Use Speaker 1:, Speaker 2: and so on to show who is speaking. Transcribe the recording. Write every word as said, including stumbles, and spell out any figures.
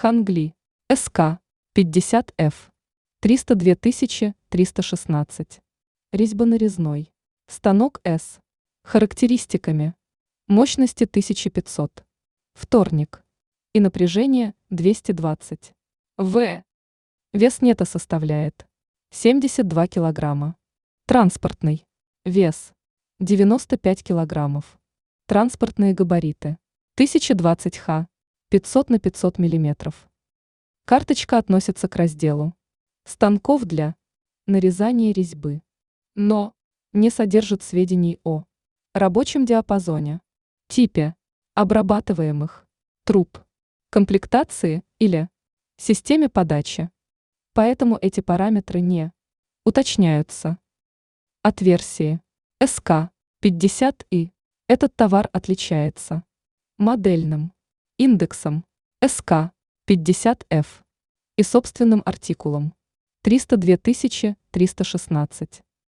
Speaker 1: Хангли, СК, пятьдесят эф, триста две тысячи триста шестнадцать. Резьбонарезной. Станок С. Характеристиками. Мощности тысяча пятьсот. Вторник. И напряжение двести двадцать. В. Вес нета составляет семьдесят два килограмма. Транспортный. Вес девяносто пять килограммов. Транспортные габариты тысяча двадцать ха, пятьсот на пятьсот миллиметров. Карточка относится к разделу станков для нарезания резьбы, но не содержит сведений о рабочем диапазоне, типе обрабатываемых труб, комплектации или системе подачи. Поэтому эти параметры не уточняются. От версии СК пятьдесят и этот товар отличается модельным индексом СК пятьдесят эф и собственным артикулом триста две тысячи триста шестнадцать.